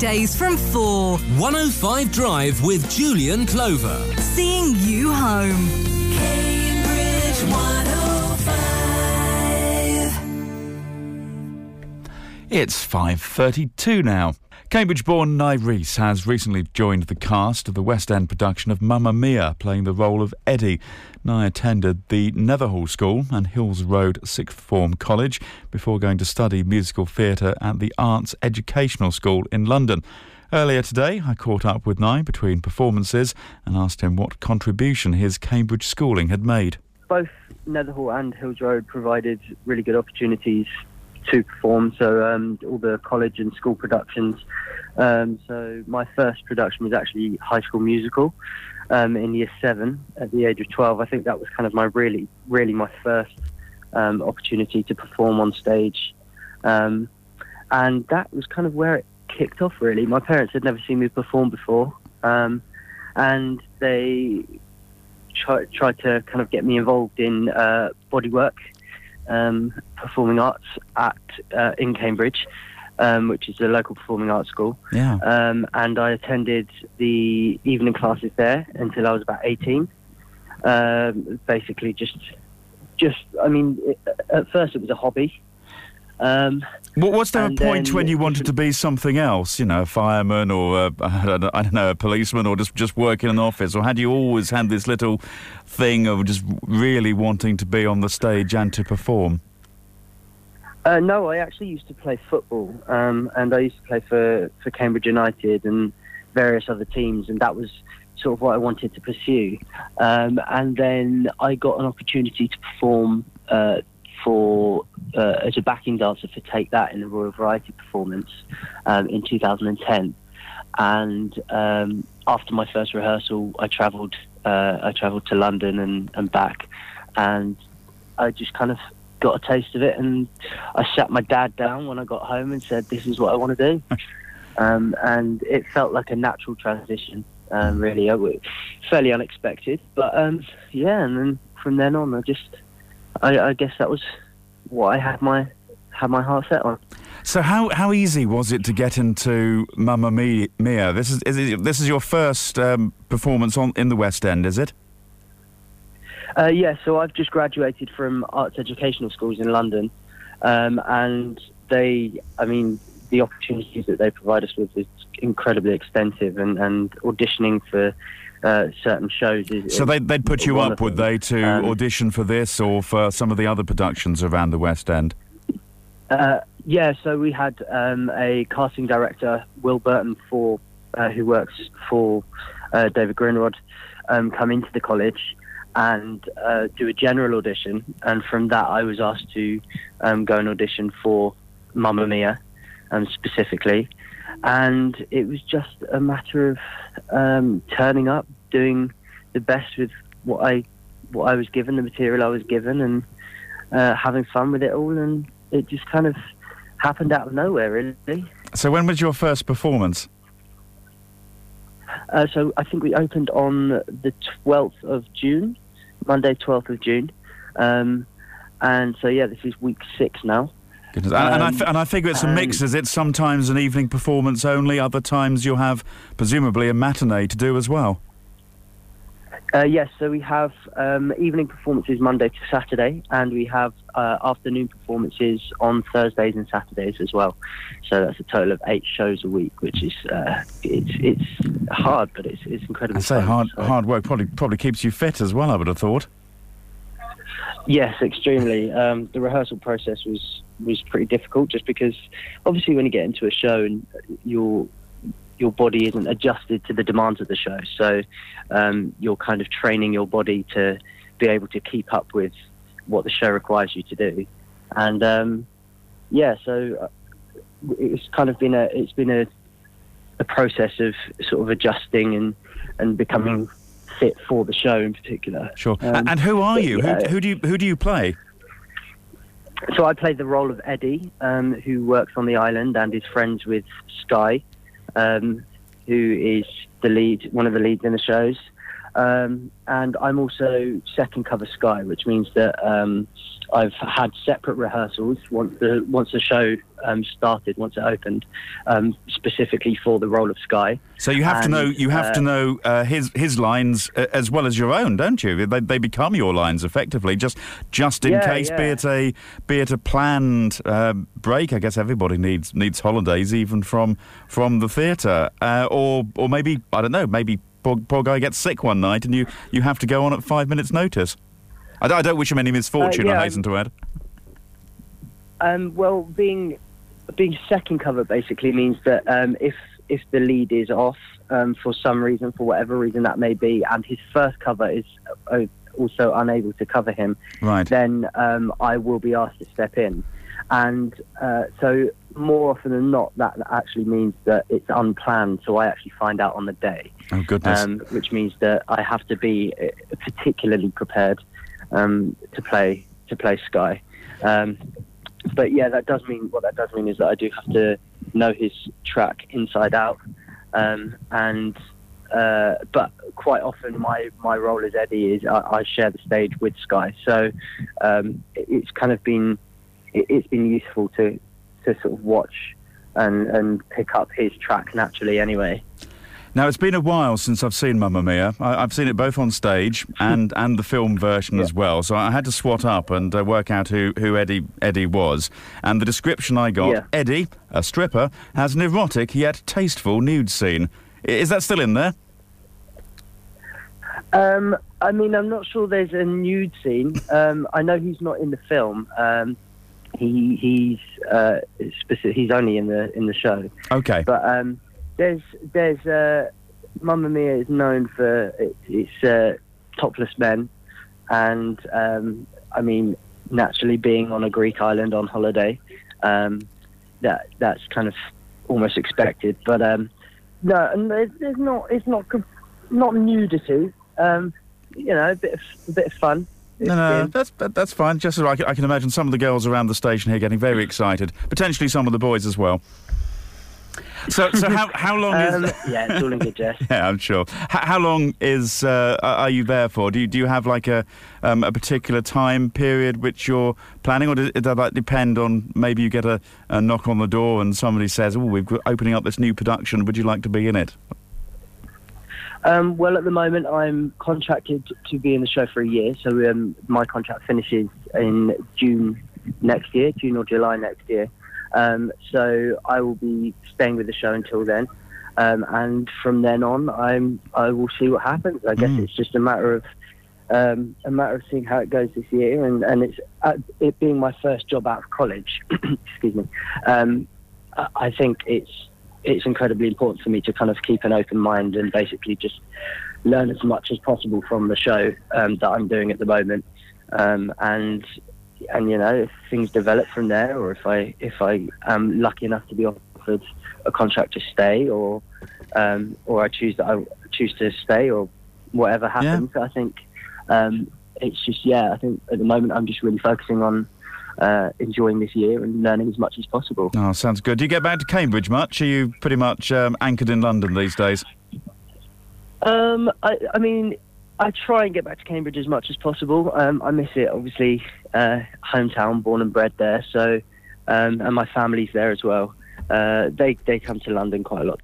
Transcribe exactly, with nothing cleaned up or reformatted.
weekdays from four. one oh five Drive with Julian Clover. Seeing you home. Cambridge one oh five. It's five thirty-two now. Cambridge-born Nye Rees has recently joined the cast of the West End production of Mamma Mia, playing the role of Eddie. Nye attended the Netherhall School and Hills Road Sixth Form College before going to study musical theatre at the Arts Educational School in London. Earlier today, I caught up with Nye between performances and asked him what contribution his Cambridge schooling had made. Both Netherhall and Hills Road provided really good opportunities to perform, so um, all the college and school productions. Um, so my first production was actually High School Musical um, in year seven at the age of twelve. I think that was kind of my really, really my first um, opportunity to perform on stage. Um, and that was kind of where it kicked off, really. My parents had never seen me perform before, um, and they try, tried to kind of get me involved in uh, bodywork, Um, performing arts at uh, in Cambridge, um, which is a local performing arts school. Yeah. Um, and I attended the evening classes there until I was about eighteen. Um, basically, just, just I mean, it, at first it was a hobby. Um, What was there a point then- when you wanted to be something else? You know, a fireman or a, I don't know, I don't know, a policeman, or just just work in an office? Or had you always had this little thing of just really wanting to be on the stage and to perform? Uh, no, I actually used to play football, um, and I used to play for, for Cambridge United and various other teams, and that was sort of what I wanted to pursue. Um, and then I got an opportunity to perform uh, for uh, as a backing dancer for Take That in the Royal Variety performance um, in two thousand ten. And um, after my first rehearsal, I travelled uh, I travelled to London and, and back, and I just kind of got a taste of it, and I sat my dad down when I got home and said, this is what I want to do. um, and it felt like a natural transition, um, really. I w- fairly unexpected, but um, yeah, and then from then on I just I, I guess that was what I had my had my heart set on. So how how easy was it to get into Mamma Mi- Mia? This is, is it, this is your first um, performance on in the West End, is it? Uh, yeah, so I've just graduated from arts educational schools in London, um, and they, I mean, the opportunities that they provide us with is incredibly extensive, and, and auditioning for uh, certain shows is... So they'd, they'd put you up, would they, to um, audition for this or for some of the other productions around the West End? Uh, yeah, so we had um, a casting director, Will Burton, for uh, who works for uh, David Greenrod, um, come into the college and uh, do a general audition, and from that I was asked to um, go and audition for Mamma Mia um, specifically, and it was just a matter of um, turning up, doing the best with what I what I was given, the material I was given, and uh, having fun with it all, and it just kind of happened out of nowhere, really. So when was your first performance? Uh, so I think we opened on the twelfth of June, Monday twelfth of June. Um, and so, yeah, this is week six now. Goodness. And, and, I Um, f- and I figure it's a mix, and- is it? Sometimes an evening performance only, other times you'll have, presumably, a matinee to do as well. Uh, yes, so we have um, evening performances Monday to Saturday, and we have uh, afternoon performances on Thursdays and Saturdays as well. So that's a total of eight shows a week, which is uh, it's it's hard, but it's it's incredibly I say fun, hard so. hard work probably probably keeps you fit as well, I would have thought. Yes, extremely. Um, the rehearsal process was was pretty difficult, just because obviously when you get into a show and your your body isn't adjusted to the demands of the show, so um, you're kind of training your body to be able to keep up with what the show requires you to do. And um, yeah, so it's kind of been a it's been a a process of sort of adjusting and and becoming fit for the show in particular. Sure. Um, and who are you? yeah. Who, who do you who do you play? So I played the role of Eddie, um, who works on the island and is friends with Sky, um, who is the lead, one of the leads in the shows. Um, and I'm also second cover Sky, which means that um, I've had separate rehearsals once the once the show um, started, once it opened, um, specifically for the role of Sky. So you have And, to know you have uh, to know uh, his his lines uh, as well as your own, don't you? They, they become your lines effectively, just just in Yeah, case. Be yeah. it a be it a planned uh, break. I guess everybody needs needs holidays, even from from the theatre, uh, or or maybe I don't know. Maybe poor, poor guy gets sick one night, and you, you have to go on at five minutes' notice. I don't, I don't wish him any misfortune. Uh, yeah, I hasten to add. Um, well, being being second cover basically means that um, if if the lead is off um, for some reason, for whatever reason that may be, and his first cover is uh, also unable to cover him, Right. then um, I will be asked to step in. And uh, so more often than not, that actually means that it's unplanned, so I actually find out on the day, Oh goodness. um, which means that I have to be uh, particularly prepared um, to play to play Sky. Um, but yeah, that does mean what that does mean is that I do have to know his track inside out, um, and uh, but quite often my, my role as Eddie is I, I share the stage with Sky, so um, it, it's kind of been it, it's been useful to to sort of watch and and pick up his track naturally anyway. Now, it's been a while since I've seen Mamma Mia. I, I've seen it both on stage and, and the film version Yeah. as well, so I had to swat up and uh, work out who, who Eddie Eddie was. And the description I got, Yeah. Eddie, a stripper, has an erotic yet tasteful nude scene. I- Is that still in there? Um, I mean, I'm not sure there's a nude scene. Um, I know he's not in the film. Um, he he's uh, specific, he's only in the in the show. Okay. But um, there's there's uh, Mamma Mia is known for it, its uh, topless men, and um, I mean, naturally being on a Greek island on holiday, um, that that's kind of almost expected. But um, no, and there's, there's not it's not com- not nudity. Um, you know, a bit of a bit of fun. No, no, It's, that's that- that's fine. Just so I can, I can imagine some of the girls around the station here getting very excited. Potentially some of the boys as well. So, so how how long um, is? yeah, it's all in good jest. Yeah, I'm sure. H- how long is uh, are are you there for? Do you do you have like a um, a particular time period which you're planning, or does, does that depend on maybe you get a, a knock on the door and somebody says, "Oh, we're opening up this new production. Would you like to be in it?" Um, well, at the moment, I'm contracted to be in the show for a year, so um, my contract finishes in June next year, June or July next year. Um, so I will be staying with the show until then, um, and from then on, I'm I will see what happens. I guess Mm. it's just a matter of um, a matter of seeing how it goes this year, and and it's uh, it being my first job out of college. excuse me. Um, I, I think it's. It's incredibly important for me to kind of keep an open mind and basically just learn as much as possible from the show um, that I'm doing at the moment. Um, and and you know, if things develop from there, or if I if I am lucky enough to be offered a contract to stay, or um, or I choose that I choose to stay, or whatever happens, I think um, it's just yeah. I think at the moment I'm just really focusing on uh, enjoying this year and learning as much as possible. Oh, sounds good. Do you get back to Cambridge much? Are you pretty much um, anchored in London these days? Um, I, I mean, I try and get back to Cambridge as much as possible. Um, I miss it, obviously, uh, hometown, born and bred there. So, um, and my family's there as well. Uh, they they come to London quite a lot